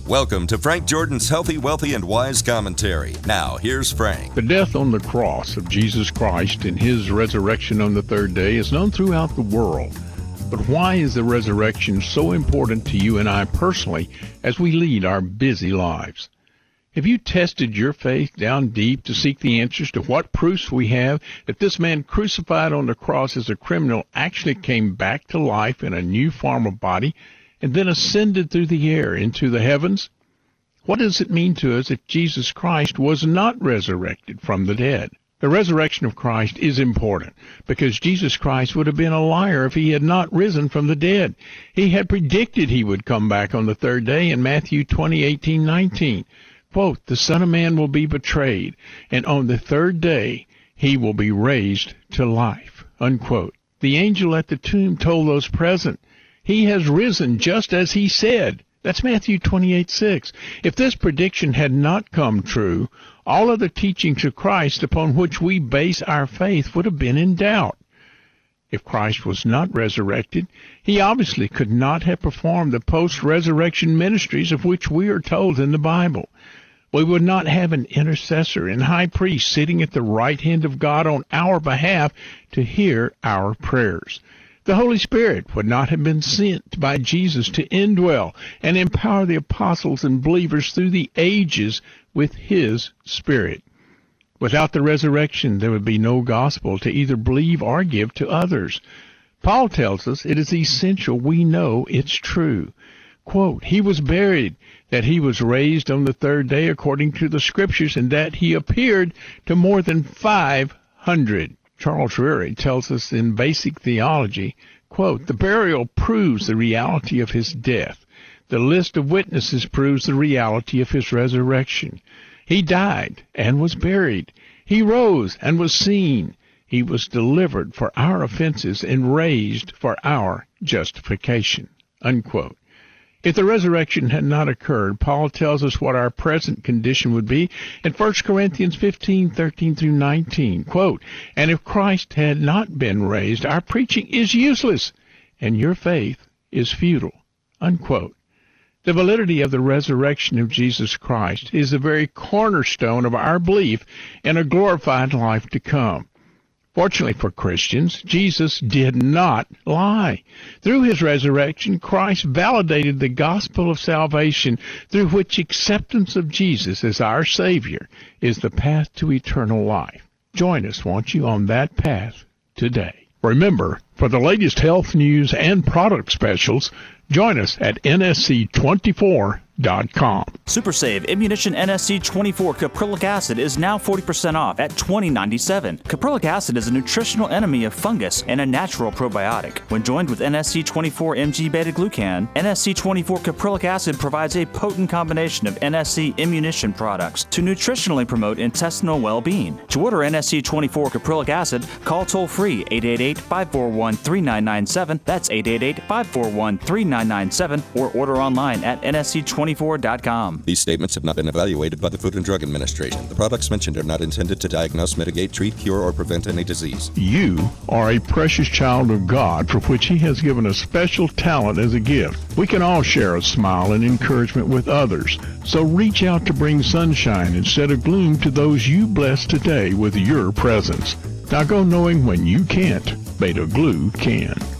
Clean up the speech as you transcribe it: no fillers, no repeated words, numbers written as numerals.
Welcome to Frank Jordan's Healthy, Wealthy, and Wise Commentary. Now, here's Frank. The death on the cross of Jesus Christ and his resurrection on the third day is known throughout the world. But why is the resurrection so important to you and I personally as we lead our busy lives? Have you tested your faith down deep to seek the answers to what proofs we have that this man crucified on the cross as a criminal actually came back to life in a new form of body and then ascended through the air into the heavens? What does it mean to us if Jesus Christ was not resurrected from the dead? The resurrection of Christ is important because Jesus Christ would have been a liar if he had not risen from the dead. He had predicted he would come back on the third day in Matthew 20:18-19. Quote, "The Son of Man will be betrayed, and on the third day he will be raised to life." Unquote. The angel at the tomb told those present, "He has risen just as he said." That's Matthew 28:6. If this prediction had not come true, all of the teachings of Christ upon which we base our faith would have been in doubt. If Christ was not resurrected, he obviously could not have performed the post-resurrection ministries of which we are told in the Bible. We would not have an intercessor and high priest sitting at the right hand of God on our behalf to hear our prayers. The Holy Spirit would not have been sent by Jesus to indwell and empower the apostles and believers through the ages with his Spirit. Without the resurrection, there would be no gospel to either believe or give to others. Paul tells us it is essential we know it's true. Quote, "He was buried, that he was raised on the third day according to the Scriptures, and that he appeared to more than 500. Charles Ryrie tells us in Basic Theology, quote, "The burial proves the reality of his death. The list of witnesses proves the reality of his resurrection. He died and was buried. He rose and was seen. He was delivered for our offenses and raised for our justification." Unquote. If the resurrection had not occurred, Paul tells us what our present condition would be in 1 Corinthians 15:13-19. Quote, "And if Christ had not been raised, our preaching is useless, and your faith is futile." Unquote. The validity of the resurrection of Jesus Christ is the very cornerstone of our belief in a glorified life to come. Fortunately for Christians, Jesus did not lie. Through his resurrection, Christ validated the gospel of salvation through which acceptance of Jesus as our Savior is the path to eternal life. Join us, won't you, on that path today. Remember, for the latest health news and product specials, join us at nsc24.com. Super Save Immunition NSC24 Caprylic Acid is now 40% off at $20.97. Caprylic acid is a nutritional enemy of fungus and a natural probiotic. When joined with NSC24 mg beta-glucan, NSC24 Caprylic Acid provides a potent combination of NSC Immunition products to nutritionally promote intestinal well-being. To order NSC24 Caprylic Acid, call toll-free 888-541-3997. That's 888-541-3997, or order online at nsc24.com. These statements have not been evaluated by the Food and Drug Administration. The products mentioned are not intended to diagnose, mitigate, treat, cure, or prevent any disease. You are a precious child of God for which he has given a special talent as a gift. We can all share a smile and encouragement with others. So reach out to bring sunshine instead of gloom to those you bless today with your presence. Now go knowing when you can't, Beta Glue can.